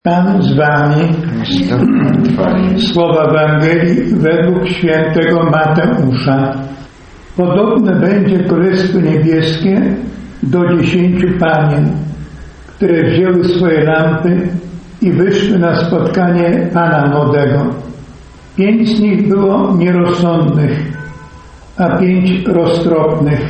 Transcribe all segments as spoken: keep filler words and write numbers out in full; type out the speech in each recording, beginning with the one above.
Pan z wami. Słowa Ewangelii według świętego Mateusza. Podobne będzie Królestwo Niebieskie do dziesięciu panien, które wzięły swoje lampy i wyszły na spotkanie Pana młodego. Pięć z nich było nierozsądnych, a pięć roztropnych.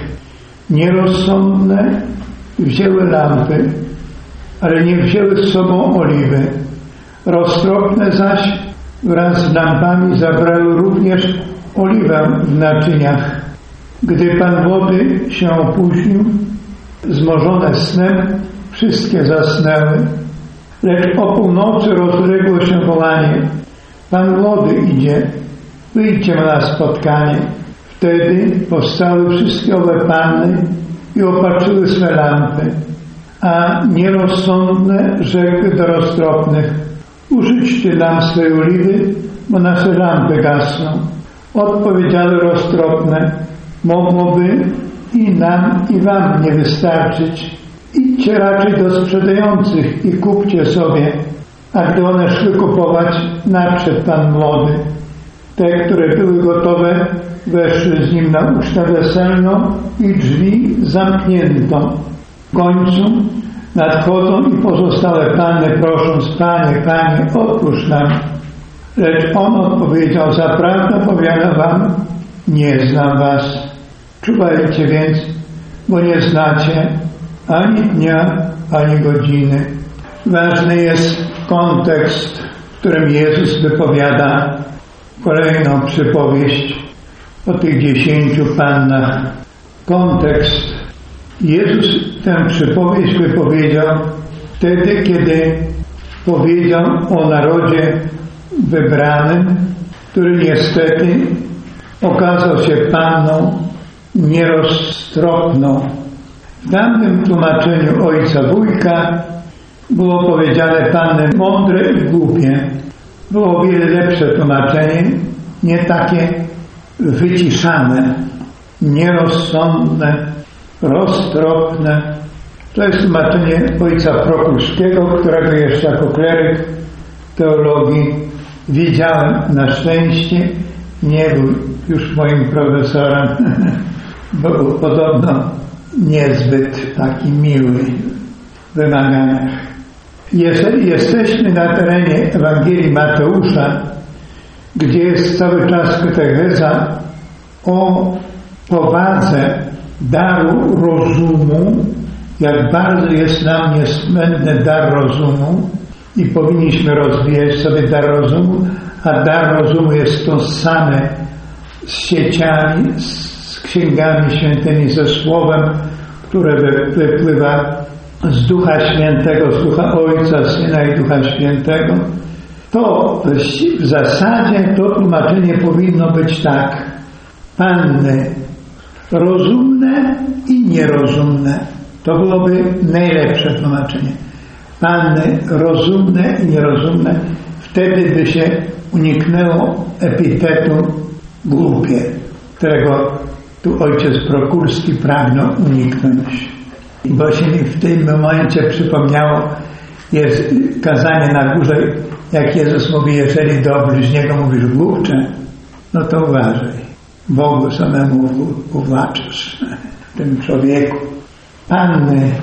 Nierozsądne wzięły lampy, ale nie wzięły z sobą oliwy. Roztropne zaś wraz z lampami zabrały również oliwę w naczyniach. Gdy Pan młody się opóźnił, zmorzone snem, wszystkie zasnęły. Lecz o północy rozległo się wołanie: Pan młody idzie, wyjdźcie na spotkanie. Wtedy powstały wszystkie owe panny i opatrzyły swe lampy. A nierozsądne rzekły do roztropnych: użyćcie nam swej oliwy, bo nasze lampy gasną. Odpowiedziały roztropne: mogłoby i nam, i wam nie wystarczyć. Idźcie raczej do sprzedających i kupcie sobie. A gdy one szły kupować, nadszedł Pan młody. Te, które były gotowe, weszły z nim na ucztę weselną i drzwi zamknięto. W końcu nadchodzą i pozostałe panny, prosząc: Panie, Panie, otwórz nam. Lecz on odpowiedział: zaprawdę powiadam wam, nie znam was. Czuwajcie więc, bo nie znacie ani dnia, ani godziny. Ważny jest kontekst, w którym Jezus wypowiada kolejną przypowieść o tych dziesięciu pannach. Kontekst. Jezus tę przypowieść wypowiedział wtedy, kiedy powiedział o narodzie wybranym, który niestety okazał się panną nieroztropną. W tamtym tłumaczeniu ojca wujka było powiedziane panny mądre i głupie. Było o wiele lepsze tłumaczenie, nie takie wyciszane, nierozsądne, roztropne. To jest tłumaczenie ojca Prokulskiego, którego jeszcze jako kleryk teologii widziałem na szczęście. Nie był już moim profesorem, był podobno niezbyt taki miły w wymaganiach. Jeżeli jesteśmy na terenie Ewangelii Mateusza, gdzie jest cały czas katecheza o powadze daru rozumu, jak bardzo jest nam niezbędny dar rozumu i powinniśmy rozwijać sobie dar rozumu, a dar rozumu jest to same z sieciami, z księgami świętymi, ze słowem, które wypływa z Ducha Świętego, z Ducha Ojca, Syna i Ducha Świętego. To w zasadzie to tłumaczenie powinno być tak: panny rozumne i nierozumne. To byłoby najlepsze tłumaczenie. Panny rozumne i nierozumne. Wtedy by się uniknęło epitetu głupie, którego tu ojciec Prokulski pragnął uniknąć. Bo się mi w tym momencie przypomniało, jest kazanie na górze, jak Jezus mówi: jeżeli do bliźniego mówisz głupcze, no to uważaj, Bogu samemu uwłaczasz tym człowieku. Panny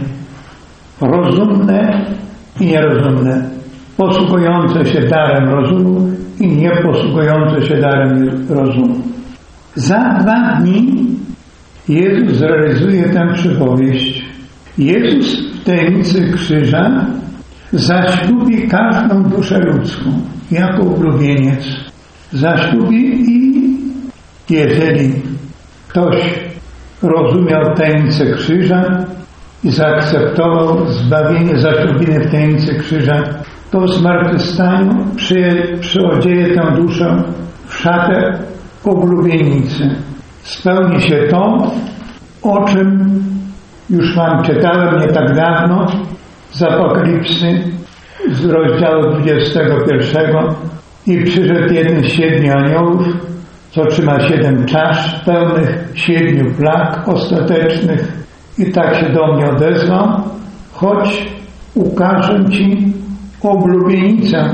rozumne i nierozumne, posługujące się darem rozumu i nie posługujące się darem rozumu. Za dwa dni Jezus zrealizuje tę przypowieść. Jezus w tajemnicy krzyża zaślubi każdą duszę ludzką jako ulubieniec. Zaślubi i jeżeli ktoś rozumiał tajemnicę krzyża i zaakceptował zbawienie, zaślubiny w tajemnicy krzyża, to w zmartwychwstaniu przy, przyodzieje tę duszę w szatę oblubienicy. Spełni się to, o czym już wam czytałem nie tak dawno z Apokalipsy, z rozdziału dwudziestego pierwszego. I przyszedł jeden z siedmiu aniołów, co trzyma siedem czasz pełnych siedmiu plag ostatecznych, i tak się do mnie odezwał: chodź, ukażę ci, oblubienicę,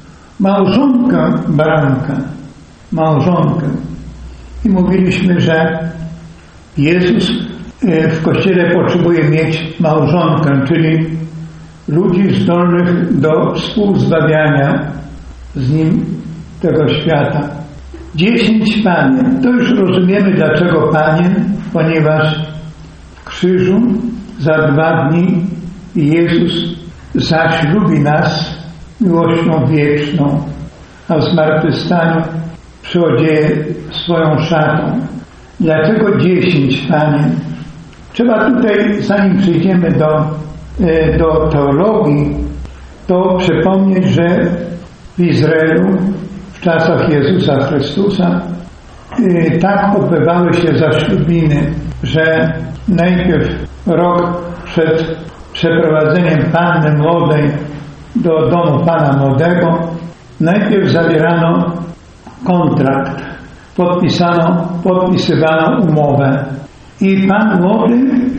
małżonkę baranka, małżonkę. I mówiliśmy, że Jezus w Kościele potrzebuje mieć małżonkę, czyli ludzi zdolnych do współzbawiania z Nim tego świata. Dziesięć panien. To już rozumiemy, dlaczego panien, ponieważ w krzyżu za dwa dni Jezus zaślubi nas miłością wieczną, a w zmartwychwstaniu przyodzieje swoją szatą. Dlaczego dziesięć panien? Trzeba tutaj, zanim przejdziemy do, do teologii, to przypomnieć, że w Izraelu w czasach Jezusa Chrystusa tak odbywały się zaślubiny, że najpierw rok przed przeprowadzeniem panny młodej do domu pana młodego najpierw zawierano kontrakt, podpisano, podpisywano umowę i pan młody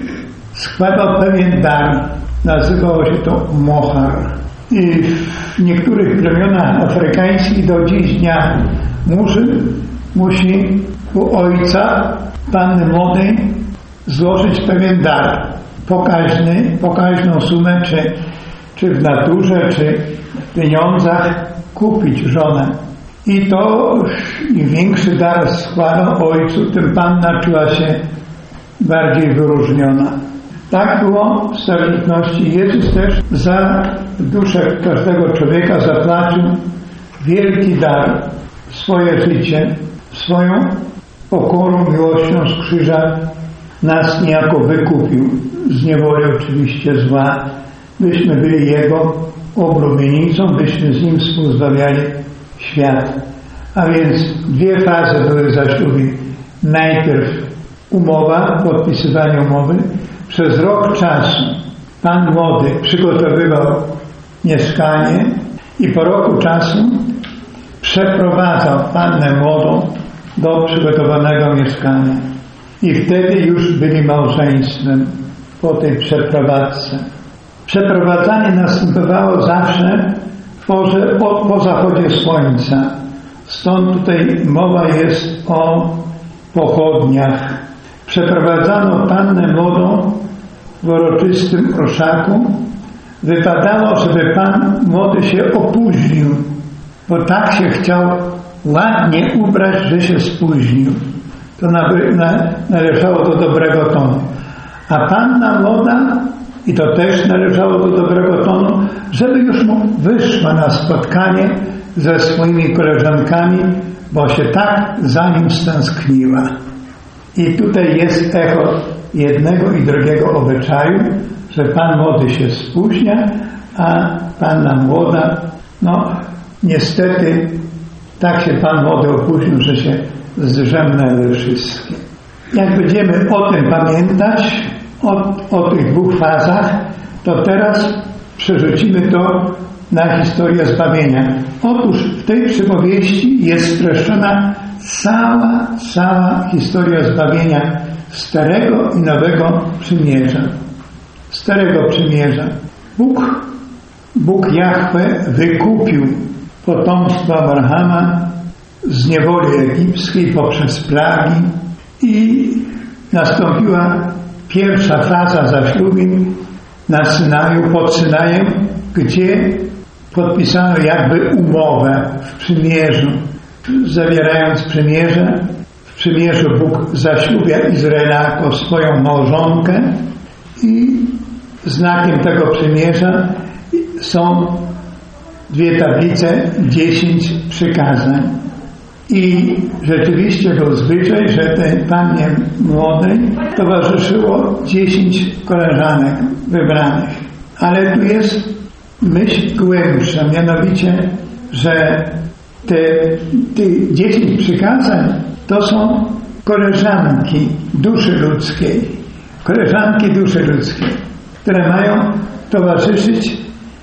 składał pewien dar, nazywało się to mohar. I w niektórych plemionach afrykańskich do dziś dnia murzyn musi u ojca panny młodej złożyć pewien dar, pokaźny, pokaźną sumę, czy, czy w naturze, czy w pieniądzach kupić żonę. I to im większy dar składał ojcu, tym panna czuła się bardziej wyróżniona. Tak było w starożytności. Jezus też za duszę każdego człowieka zapłacił wielki dar, swoje życie, swoją pokorą, miłością z krzyża nas niejako wykupił, z niewoli oczywiście zła, byśmy byli Jego oblubienicą, byśmy z Nim współzbawiali świat. A więc dwie fazy były zaślubin. Najpierw umowa, podpisywanie umowy. Przez rok czasu pan młody przygotowywał mieszkanie i po roku czasu przeprowadzał pannę młodą do przygotowanego mieszkania. I wtedy już byli małżeństwem po tej przeprowadzce. Przeprowadzanie następowało zawsze w porze, po, po zachodzie słońca. Stąd tutaj mowa jest o pochodniach. Przeprowadzano pannę młodą w uroczystym orszaku. Wypadało, żeby pan młody się opóźnił, bo tak się chciał ładnie ubrać, że się spóźnił. To należało do dobrego tonu. A panna młoda, i to też należało do dobrego tonu, żeby już mu wyszła na spotkanie ze swoimi koleżankami, bo się tak za nim stęskniła. I tutaj jest echo jednego i drugiego obyczaju, że pan młody się spóźnia, a panna młoda, no niestety tak się pan młody opóźnił, że się zdrzemnęły wszystkie. Jak będziemy o tym pamiętać, o, o tych dwóch fazach, to teraz przerzucimy to na historię zbawienia. Otóż w tej przypowieści jest streszczona cała, cała historia zbawienia Starego i Nowego Przymierza. Starego Przymierza. Bóg, Bóg Jahwe wykupił potomstwo Abrahama z niewoli egipskiej poprzez plagi i nastąpiła pierwsza faza zaślubin na Synaju, pod Synajem, gdzie podpisano jakby umowę w przymierzu. Zawierając przymierze, w przymierzu Bóg zaślubia Izraela jako swoją małżonkę i znakiem tego przymierza są dwie tablice, dziesięć przykazań. I rzeczywiście był zwyczaj, że tej pannie młodej towarzyszyło dziesięć koleżanek wybranych. Ale tu jest myśl głębsza, mianowicie, że te, te dziesięć przykazań to są koleżanki duszy ludzkiej. Koleżanki duszy ludzkiej, które mają towarzyszyć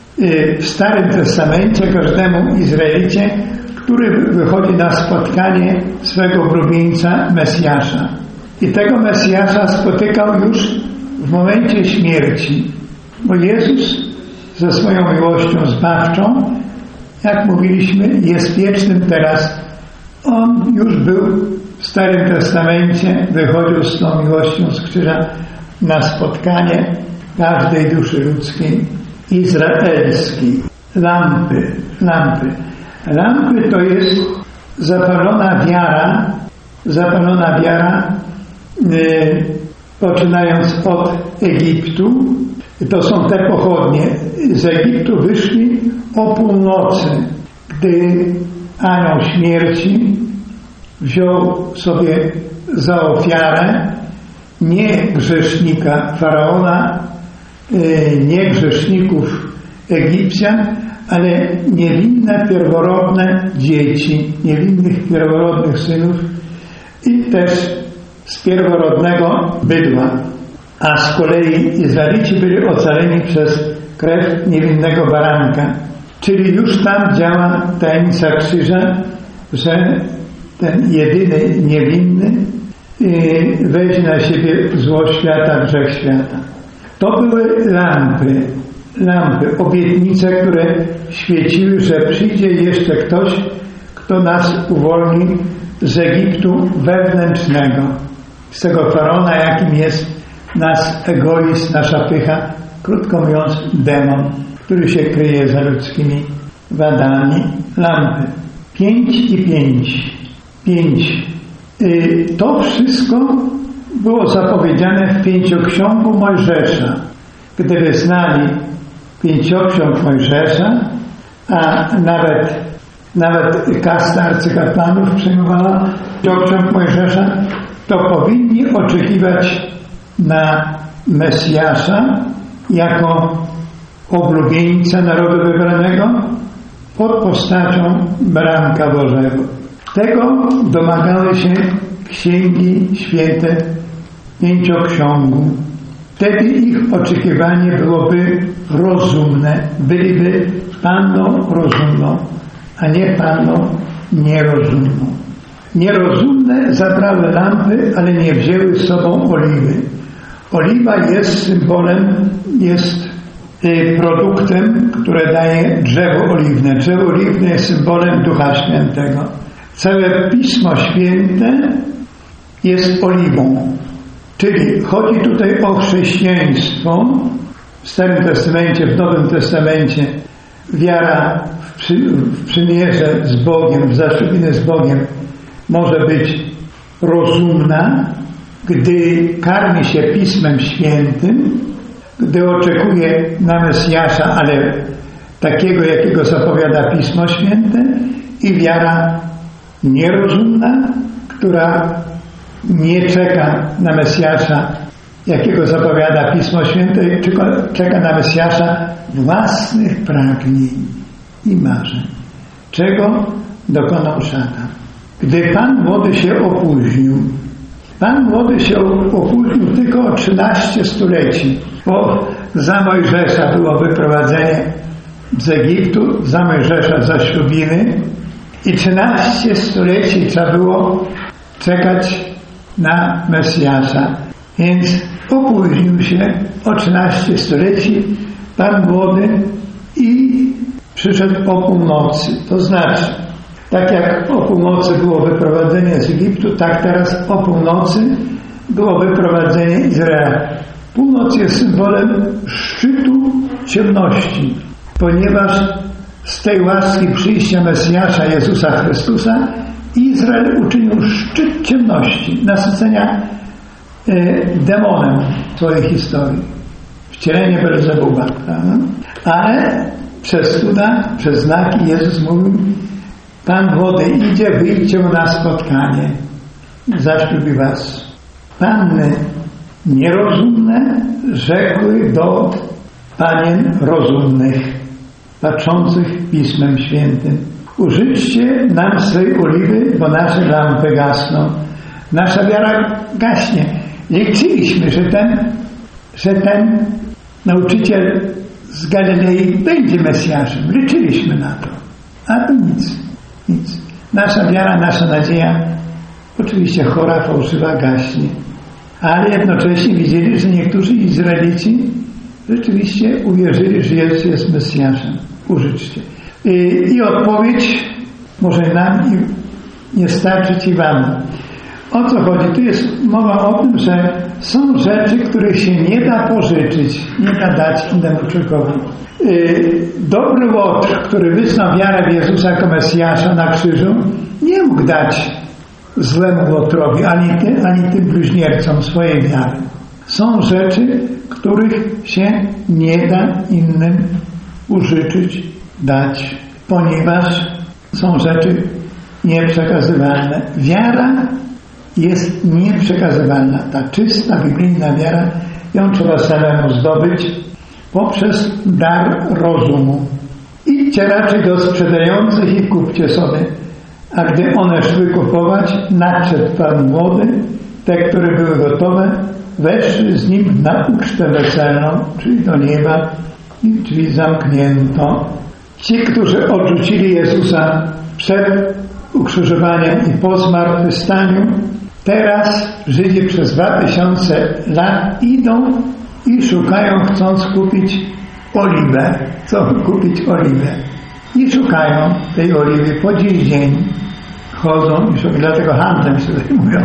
w Starym Testamencie każdemu Izraelicie, który wychodzi na spotkanie swego oblubieńca Mesjasza. I tego Mesjasza spotykał już w momencie śmierci, bo Jezus ze swoją miłością zbawczą, jak mówiliśmy, jest wiecznym teraz. On już był w Starym Testamencie, wychodził z tą miłością z krzyża na spotkanie każdej duszy ludzkiej, izraelskiej. Lampy, lampy. Lampy to jest zapalona wiara, zapalona wiara, yy, poczynając od Egiptu. To są te pochodnie. Z Egiptu wyszli o północy, gdy anioł śmierci wziął sobie za ofiarę nie grzesznika Faraona, nie grzeszników Egipcjan, ale niewinne, pierworodne dzieci, niewinnych, pierworodnych synów i też z pierworodnego bydła. A z kolei Izraelici byli ocaleni przez krew niewinnego baranka. Czyli już tam działa tajemnica krzyża, że ten jedyny niewinny weźmie na siebie zło świata, grzech świata. To były lampy, lampy, obietnice, które świeciły, że przyjdzie jeszcze ktoś, kto nas uwolni z Egiptu wewnętrznego, z tego faraona, jakim jest nasz egoizm, nasza pycha, krótko mówiąc demon, który się kryje za ludzkimi wadami. Lampy. Pięć i pięć. Pięć. Yy, to wszystko było zapowiedziane w pięcioksiągu Mojżesza. Gdyby znali pięcioksiąg Mojżesza, a nawet, nawet kasta arcykapłanów przyjmowała pięcioksiąg Mojżesza, to powinni oczekiwać na Mesjasza jako oblubieńca narodu wybranego pod postacią baranka Bożego. Tego domagały się księgi święte pięcioksiągu. Wtedy ich oczekiwanie byłoby rozumne, byliby panną rozumną, a nie panną nierozumną. Nierozumne zabrały lampy, ale nie wzięły z sobą oliwy. Oliwa jest symbolem, jest produktem, które daje drzewo oliwne. Drzewo oliwne jest symbolem Ducha Świętego. Całe Pismo Święte jest oliwą. Czyli chodzi tutaj o chrześcijaństwo. W Starym Testamencie, w Nowym Testamencie wiara w, przy, w przymierze z Bogiem, w zaślubinę z Bogiem może być rozumna, gdy karmi się Pismem Świętym, gdy oczekuje na Mesjasza, ale takiego, jakiego zapowiada Pismo Święte, i wiara nierozumna, która nie czeka na Mesjasza, jakiego zapowiada Pismo Święte, tylko czeka na Mesjasza własnych pragnień i marzeń. Czego dokonał szatan? Gdy Pan Młody się opóźnił, Pan Młody się opóźnił tylko o trzynaście stuleci, bo za Mojżesza było wyprowadzenie z Egiptu, za Mojżesza zaślubiny i trzynaście stuleci trzeba było czekać na Mesjasza. Więc opóźnił się o trzynaście stuleci Pan Młody i przyszedł o północy. To znaczy, tak jak o północy było wyprowadzenie z Egiptu, tak teraz o północy było wyprowadzenie Izraela. Północ jest symbolem szczytu ciemności, ponieważ z tej łaski przyjścia Mesjasza Jezusa Chrystusa Izrael uczynił szczyt ciemności, nasycenia e, demonem swojej historii. Wcielenie Belzebuba. Prawda? Ale przez cuda, przez znaki Jezus mówił: Pan Młody idzie, wyjdźcie na spotkanie, zaślubi was. Panny nierozumne rzekły do panien rozumnych, patrzących Pismem Świętym: użyczcie nam swej oliwy, bo nasze lampy gasną. Nasza wiara gaśnie. Liczyliśmy, że ten, że ten nauczyciel z Galilei będzie Mesjaszem. Liczyliśmy na to. A to nic. Nic. Nasza wiara, nasza nadzieja, oczywiście chora, fałszywa, gaśnie. Ale jednocześnie widzieli, że niektórzy Izraelici rzeczywiście uwierzyli, że Jezus jest Mesjaszem. Użyczcie. I, i odpowiedź może nam i nie starczyć i wam. O co chodzi? Tu jest mowa o tym, że są rzeczy, których się nie da pożyczyć, nie da dać innemu człowiekowi. Dobry Łotr, który wyznał wiarę w Jezusa jako Mesjasza na krzyżu, nie mógł dać złemu Łotrowi, ani, ty, ani tym bluźniercom swojej wiary. Są rzeczy, których się nie da innym użyczyć, dać, ponieważ są rzeczy nieprzekazywalne. Wiara jest nieprzekazywalna. Ta czysta, biblijna wiara, ją trzeba samemu zdobyć poprzez dar rozumu. Idźcie raczej do sprzedających i kupcie sobie. A gdy one szły kupować, nadszedł Pan młody, te, które były gotowe, weszły z nim na ucztę weselną, czyli do nieba, i drzwi zamknięto. Ci, którzy odrzucili Jezusa przed ukrzyżowaniem i po zmartwychwstaniu, teraz Żydzi przez dwa tysiące lat idą i szukają, chcąc kupić oliwę. Chcą kupić oliwę. I szukają tej oliwy po dziś dzień. Chodzą i szukają, dlatego handlem się zajmują.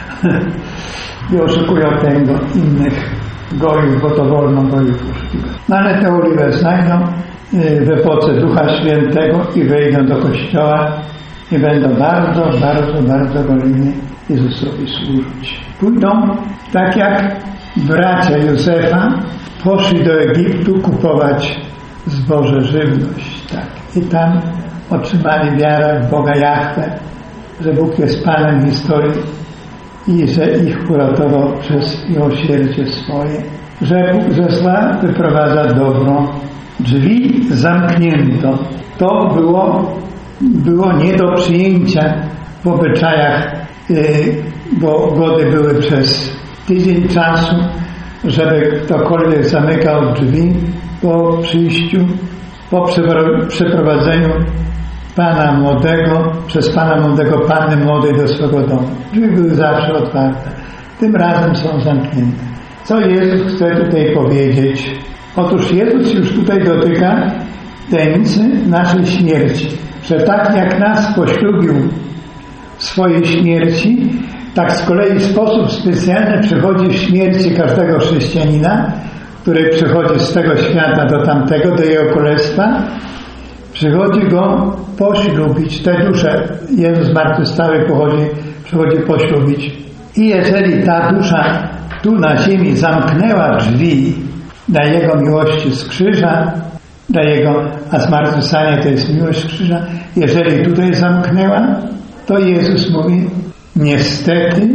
I oszukują tego innych gojów, bo to wolno gojów poszukiwać. No ale tę oliwę znajdą w epoce Ducha Świętego i wejdą do kościoła i będą bardzo, bardzo, bardzo goleni Jezusowi służyć. Pójdą tak jak bracia Józefa poszli do Egiptu kupować zboże, żywność. Tak. I tam otrzymali wiarę w Boga Jahwe, że Bóg jest Panem historii i że ich uratował przez miłosierdzie swoje, że Bóg ze zła wyprowadza dobro. Drzwi zamknięto. To było, było nie do przyjęcia w obyczajach, yy, bo gody były przez tydzień czasu, żeby ktokolwiek zamykał drzwi po przyjściu, po przeprowadzeniu Pana młodego, przez Pana młodego Panny młodej do swego domu. Drzwi były zawsze otwarte. Tym razem są zamknięte. Co Jezus chce tutaj powiedzieć? Otóż Jezus już tutaj dotyka tajemnicy naszej śmierci. Że tak jak nas poślubił w swojej śmierci, tak z kolei w sposób specjalny przychodzi w śmierci każdego chrześcijanina, który przychodzi z tego świata do tamtego, do jego królestwa, przychodzi go poślubić. Tę duszę Jezus zmartwychwstały pochodzi, przychodzi poślubić. I jeżeli ta dusza tu na ziemi zamknęła drzwi dla Jego miłości z krzyża, dla Jego, a zmartwychwstanie to jest miłość z krzyża, jeżeli tutaj zamknęła, to Jezus mówi, niestety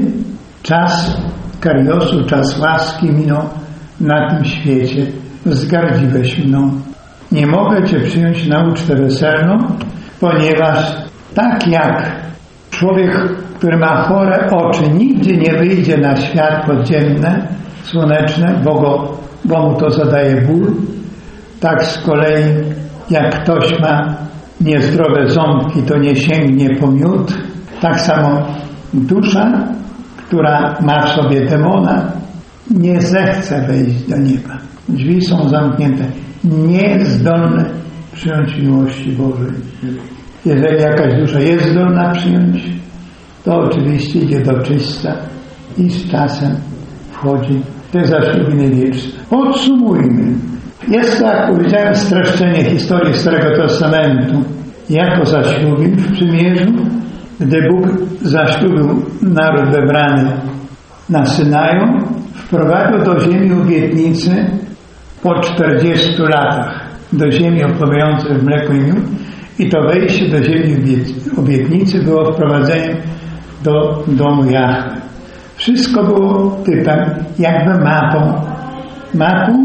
czas kariosu, czas łaski minął na tym świecie. Wzgardziłeś mną. Nie mogę Cię przyjąć na ucztę weselną, ponieważ tak jak człowiek, który ma chore oczy, nigdy nie wyjdzie na światło dzienne, słoneczne, bo, go, bo mu to zadaje ból, tak z kolei jak ktoś ma niezdrowe ząbki, to nie sięgnie po miód, tak samo dusza, która ma w sobie demona, nie zechce wejść do nieba. Drzwi są zamknięte, niezdolne przyjąć miłości Bożej. Jeżeli jakaś dusza jest zdolna przyjąć, to oczywiście idzie do czysta i z czasem wchodzi w te zaślubiny wieczne. Podsumujmy. Jest to, jak powiedziałem, streszczenie historii Starego Testamentu jako zaślubin w przymierzu, gdy Bóg zaślubił naród wybrany na Synaju, wprowadził do ziemi obietnicy po czterdziestu latach, do ziemi opływającej w mleko i miód, i to wejście do ziemi obietnicy było wprowadzeniem do domu Jahwe. Wszystko było typem, jakby mapą. Mapą,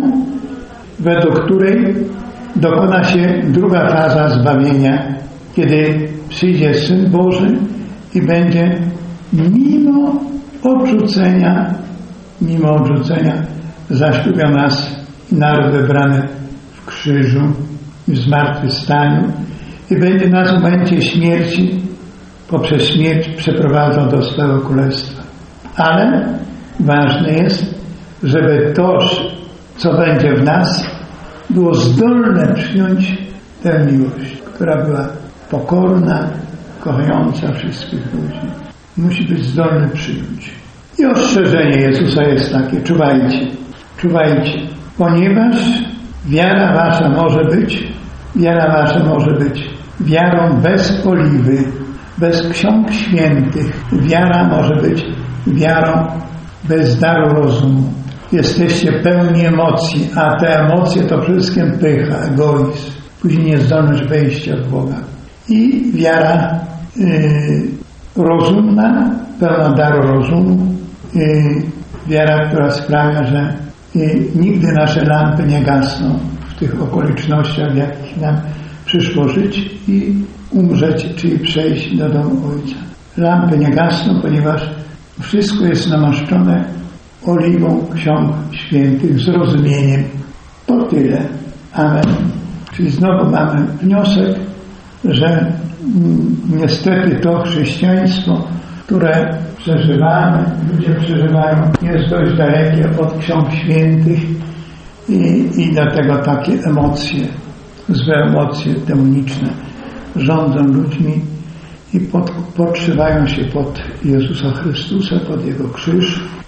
według której dokona się druga faza zbawienia, kiedy przyjdzie Syn Boży i będzie mimo odrzucenia, mimo odrzucenia zaślubiał nas naród wybrany w krzyżu i w zmartwychwstaniu i będzie nas w momencie śmierci poprzez śmierć przeprowadzał do swego królestwa. Ale ważne jest, żeby toż co będzie w nas, było zdolne przyjąć tę miłość, która była pokorna, kochająca wszystkich ludzi. Musi być zdolny przyjąć. I ostrzeżenie Jezusa jest takie: czuwajcie, czuwajcie, ponieważ wiara wasza może być, wiara wasza może być wiarą bez oliwy, bez ksiąg świętych. Wiara może być wiarą bez daru rozumu. Jesteście pełni emocji, a te emocje to przede wszystkim pycha, egoizm, później niezdolność wejścia w Boga. I wiara yy, rozumna, pełna daru rozumu, yy, wiara, która sprawia, że yy, nigdy nasze lampy nie gasną w tych okolicznościach, w jakich nam przyszło żyć i umrzeć, czyli przejść do domu Ojca. Lampy nie gasną, ponieważ wszystko jest namaszczone oliwą ksiąg świętych, zrozumieniem. To tyle. Amen. Czyli znowu mamy wniosek, że mm, niestety to chrześcijaństwo, które przeżywamy, ludzie przeżywają, jest dość dalekie od ksiąg świętych i, i dlatego takie emocje, złe emocje demoniczne rządzą ludźmi i pod, podszywają się pod Jezusa Chrystusa, pod Jego krzyż.